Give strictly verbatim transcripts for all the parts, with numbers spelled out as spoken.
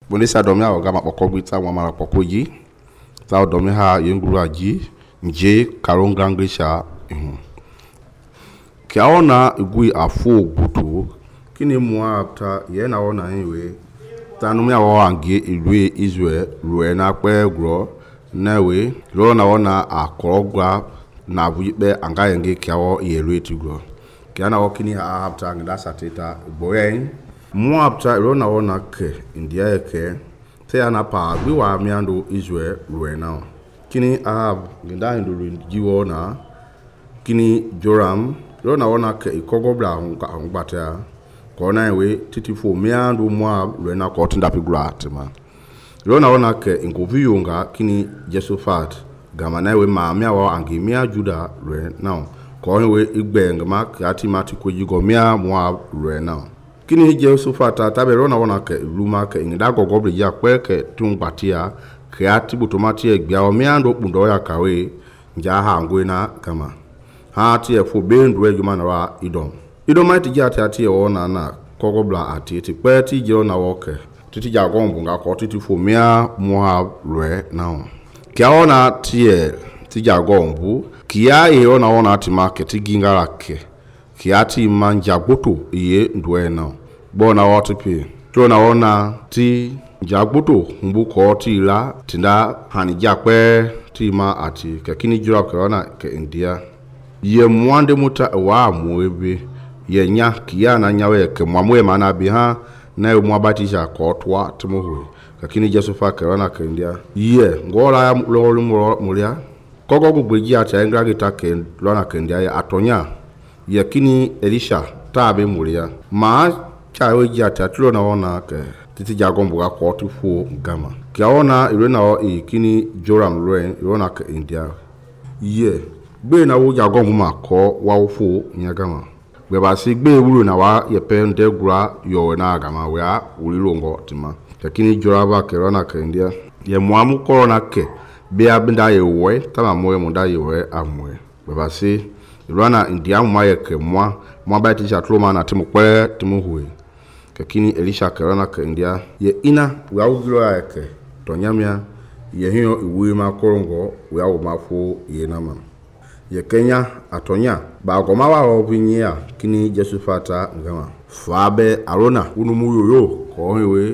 bonisa domi a oga mapoko gbita wa mara poko yi ta domi ha yenguru aji nje karon grangrisha ihun ki aona igui afo ogutu kini mu apta ye na ona enwe tanu mi awo ange ilue Israel ruwe na pe gro nawe ro na ona akorogwa na buibe anga yenge ki awo yelu etigro ki ana okini ha apta ngda sateta boyen mu apta ro na ona ke india ke te ana pa gbi wa miando Israel ruwe na kini ahab ngda nduru jiwo na kini Joram ro na ona ke ikogobla hunka hungbata kona ewe titi fo miando Moab ruwe na ko tinda pigura tema ro na ona ke ingoviyonga kini Jehoshaphat gama na ewe ma mia wa angimia Juda ruwe na ko ewe igbe ngama kati mati ko yigo mia Moab ruwe na kini Jehoshaphat tabe ro na ona ke luma ke ngda gogobre ya pe ke tungbatia kreati butomati egbia o miando pundo ya kawe nja ha ngwe na kama ha ti e fo bendu ejuma na wa idom idom mati jati ati e ona na kogobla ati ti pe ti jiro na woke titi ja gombu nga ko titi fo mia Moab re na kia ona ti e ti ja gombu kia e ona ona ti market gingara ke kia ti manja gboto iye ndwe na bona woti pi to na ona ti jagboto mbu ko ti la tinda hani jakpe ti ma ati ke kini jura ke ona ke India ye mwande muta wa muebe ye nya kiya na nyawe ke mwamwe mana bi ha na mu abatisha ko twa timohu ke kini Jehoshaphat ke ona ke India ye ngora ya lo mulia kogo gugbeji ati engra gita ke lona ke India ya atonya ye kini Elisha tabe mulia ma chawe jata tulo na ona ke titi jagombo ga ko tifo gama ki ona ire na o e kini Joram Ruwen irona ka India ye gbe na wo jagombo ma ko wa ofo nyagama gbe ba si gbe wuro na wa ye pende gura yo na agama we a ulirongo tima kini Joraba ke irona ka India ye muamu corona ke be abinda ye we tama moye munda ye we amwe gbe ba si irona India mu ye ke mwa mwa ba ti chatloma na timu kwe timu huwe kini Elisha kerana ka India ye ina wa ugiro ake tonyamia ye hiyo iwe ma korongo wa wo mafo ye nama ye Kenya atonya ba goma wa obinyia kini Jehoshaphat ngama fabe arona unumu yoyo ko hewe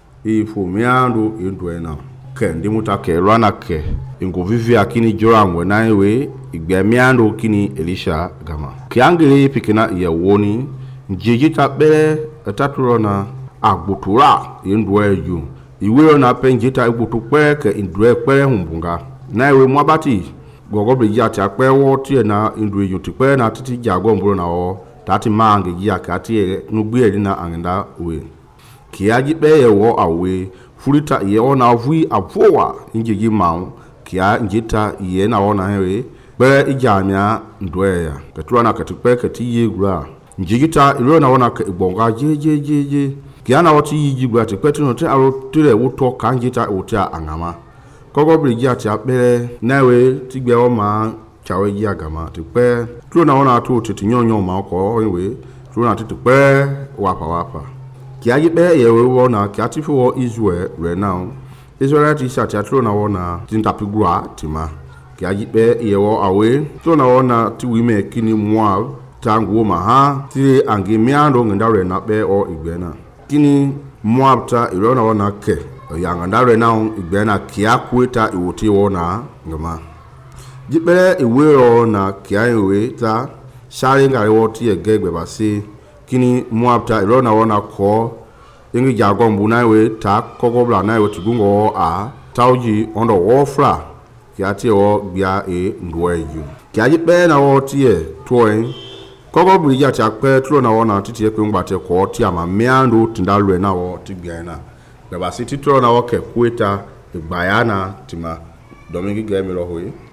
ifo miando indwe na ke ndi mutake rana ke ingovivia kini Joram we na ewe igbe miando kini Elisha gama kiangere pikina ye woni njijita bele taturona agbutura indwe yu iwe na penjita igbutu pe ke indwe pe humbunga na ewe mwabati gogobre jati ape wo tie na indwe yu ti pe na titi jago mburo na o tati mangi ya kati nugbi eri na angenda we kiaji pe ye wo awe furita ye ona vui apowa njiji maun kia njita ye na ona hewe pe ijamia ndwe ya keturana katipe kati ye gura njigita iro na wona ke bonga je je je je kiana woti yiji gba te petuno te aro tire wuto kanjita uta angama kogo brigi ati apere nawe tigbe o ma chawe ji agama te pe tro na wona to tete nyonyo ma ko we tro na tete pe wapa wapa kiaji pe ye we wona ki ati fo Israel re now Israel ti sa ti tro na wona tinta pigura tima kiaji pe ye wo awe tro na wona ti wi me kini Moab tangu ma ha ti angi miando ngandare na be o igbena kini Moabta irona wana ke ya ngandare na igbena kia kweta iwoti wona ngama jipere iwe o na kia iwe ta shari ngare woti egegbe basi kini Moabta irona wana ko ingi jagombu na iwe ta kokobla na iwe tugungo a tauji ondo wofra kia ti o bia e ndwe yu kia jipere na woti e toen kogo brija ti akpe tlo na wona titi e kwingbate ko ti ama miando tindalwe na wo ti biana be ba si titro na wo ke kweta igbayana tima domingi gemi lo hoyi